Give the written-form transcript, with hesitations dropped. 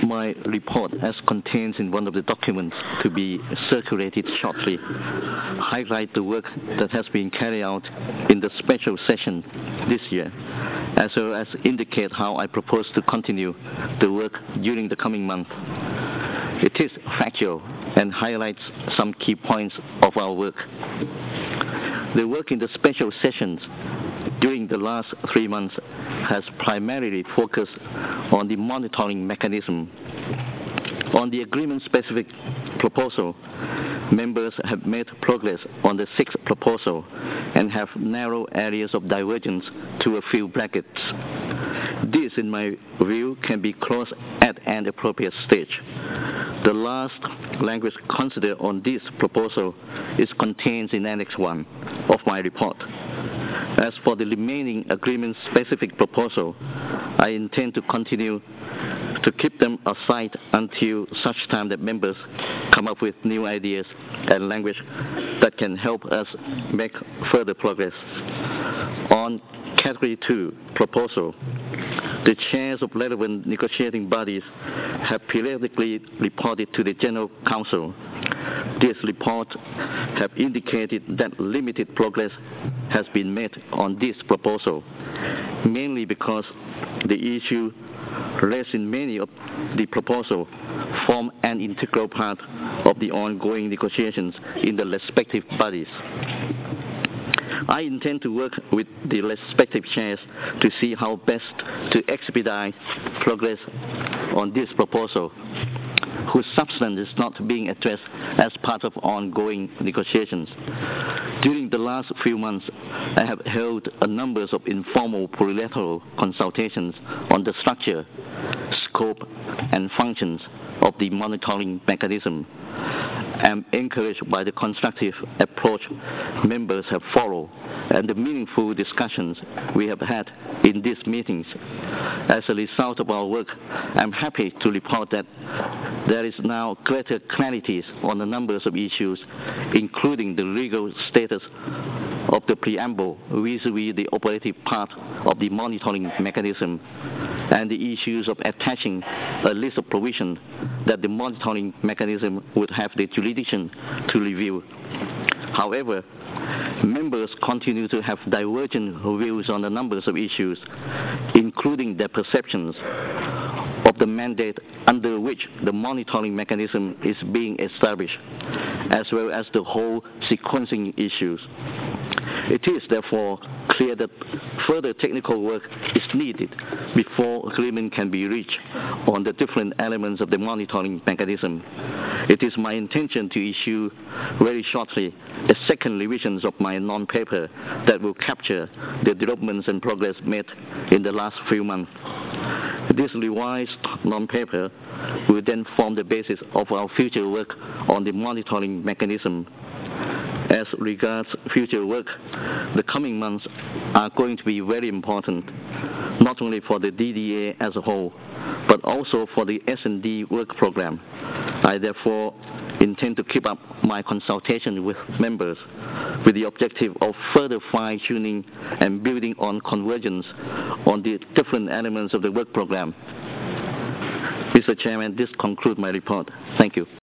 my report, as contained in one of the documents to be circulated shortly, highlight the work that has been carried out in the special session this year, as well as indicate how I propose to continue the work during the coming month. It is factual and highlights some key points of our work. The work in the special sessions during the last 3 months has primarily focused on the monitoring mechanism. On the agreement-specific proposal, members have made progress on the 6th proposal and have narrow areas of divergence to a few brackets. This, in my view, can be closed at an appropriate stage. The last language considered on this proposal is contained in Annex 1 of my report. As for the remaining agreement-specific proposal, I intend to continue to keep them aside until such time that members come up with new ideas and language that can help us make further progress. On Category 2 proposal, the chairs of relevant negotiating bodies have periodically reported to the General Council. This report have indicated that limited progress has been made on this proposal, mainly because the issue raised in many of the proposals form an integral part of the ongoing negotiations in the respective bodies. I intend to work with the respective chairs to see how best to expedite progress on this proposal, whose substance is not being addressed as part of ongoing negotiations. During the last few months, I have held a number of informal bilateral consultations on the structure, scope, and functions of the monitoring mechanism. I am encouraged by the constructive approach members have followed and the meaningful discussions we have had in these meetings. As a result of our work, I am happy to report that there is now greater clarity on a number of issues, including the legal status of the preamble vis-a-vis the operative part of the monitoring mechanism, and the issues of attaching a list of provisions that the monitoring mechanism would have the jurisdiction to review. However, members continue to have divergent views on a number of issues, including their perceptions of the mandate under which the monitoring mechanism is being established, as well as the whole sequencing issues. It is therefore clear that further technical work is needed before agreement can be reached on the different elements of the monitoring mechanism. It is my intention to issue very shortly a second revision of my non-paper that will capture the developments and progress made in the last few months. This revised non-paper will then form the basis of our future work on the monitoring mechanism. As regards future work, the coming months are going to be very important, not only for the DDA as a whole, but also for the S&D work program. I therefore intend to keep up my consultation with members with the objective of further fine-tuning and building on convergence on the different elements of the work program. Mr. Chairman, this concludes my report. Thank you.